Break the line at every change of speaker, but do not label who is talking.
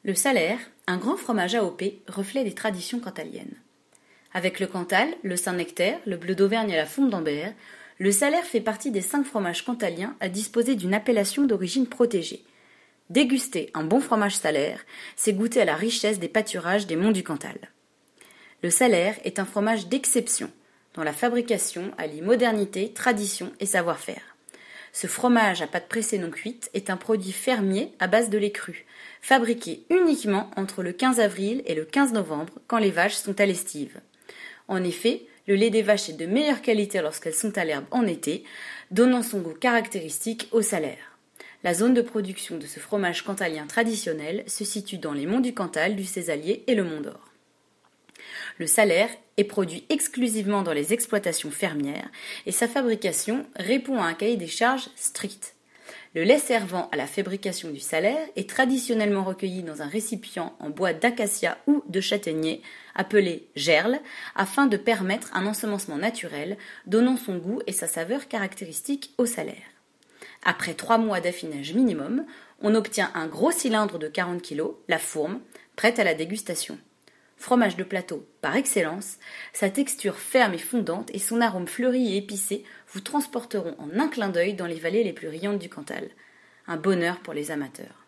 Le Salers, un grand fromage AOP, reflet des traditions cantaliennes. Avec le Cantal, le Saint-Nectaire, le Bleu d'Auvergne et la Fonte d'Ambert, le Salers fait partie des 5 fromages cantaliens à disposer d'une appellation d'origine protégée. Déguster un bon fromage Salers, c'est goûter à la richesse des pâturages des monts du Cantal. Le Salers est un fromage d'exception, dont la fabrication allie modernité, tradition et savoir-faire. Ce fromage à pâte pressée non cuite est un produit fermier à base de lait cru, fabriqué uniquement entre le 15 avril et le 15 novembre, quand les vaches sont à l'estive. En effet, le lait des vaches est de meilleure qualité lorsqu'elles sont à l'herbe en été, donnant son goût caractéristique au Salers. La zone de production de ce fromage cantalien traditionnel se situe dans les monts du Cantal, du Cézallier et le Mont d'Or. Le Salers est produit exclusivement dans les exploitations fermières et sa fabrication répond à un cahier des charges strict. Le lait servant à la fabrication du Salers est traditionnellement recueilli dans un récipient en bois d'acacia ou de châtaignier appelé gerle afin de permettre un ensemencement naturel donnant son goût et sa saveur caractéristiques au Salers. Après 3 mois d'affinage minimum, on obtient un gros cylindre de 40 kg, la fourme, prête à la dégustation. Fromage de plateau par excellence, sa texture ferme et fondante et son arôme fleuri et épicé vous transporteront en un clin d'œil dans les vallées les plus riantes du Cantal. Un bonheur pour les amateurs.